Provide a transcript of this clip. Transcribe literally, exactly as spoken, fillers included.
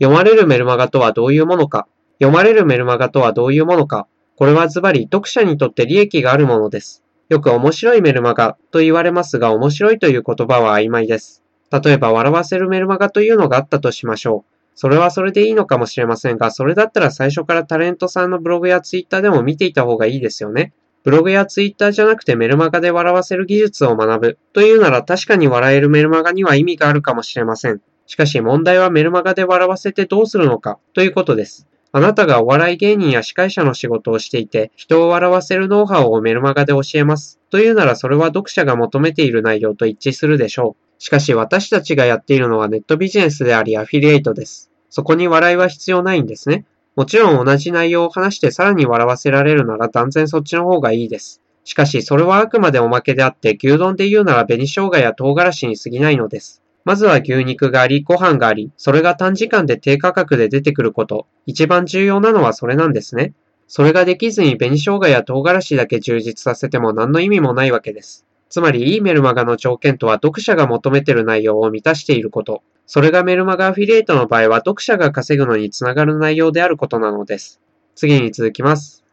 読まれるメルマガとはどういうものか。読まれるメルマガとはどういうものか。これはズバリ読者にとって利益があるものです。よく面白いメルマガと言われますが、面白いという言葉は曖昧です。例えば笑わせるメルマガというのがあったとしましょう。それはそれでいいのかもしれませんが、それだったら最初からタレントさんのブログやツイッターでも見ていた方がいいですよね。ブログやツイッターじゃなくてメルマガで笑わせる技術を学ぶというなら確かに笑えるメルマガには意味があるかもしれません。しかし問題はメルマガで笑わせてどうするのかということです。あなたがお笑い芸人や司会者の仕事をしていて、人を笑わせるノウハウをメルマガで教えますというならそれは読者が求めている内容と一致するでしょう。しかし私たちがやっているのはネットビジネスでありアフィリエイトです。そこに笑いは必要ないんですね。もちろん同じ内容を話してさらに笑わせられるなら断然そっちの方がいいです。しかしそれはあくまでおまけであって牛丼で言うなら紅生姜や唐辛子に過ぎないのです。まずは牛肉があり、ご飯があり、それが短時間で低価格で出てくること。一番重要なのはそれなんですね。それができずに紅生姜や唐辛子だけ充実させても何の意味もないわけです。つまりいいメルマガの条件とは読者が求めている内容を満たしていること。それがメルマガアフィリエイトの場合は読者が稼ぐのにつながる内容であることなのです。次に続きます。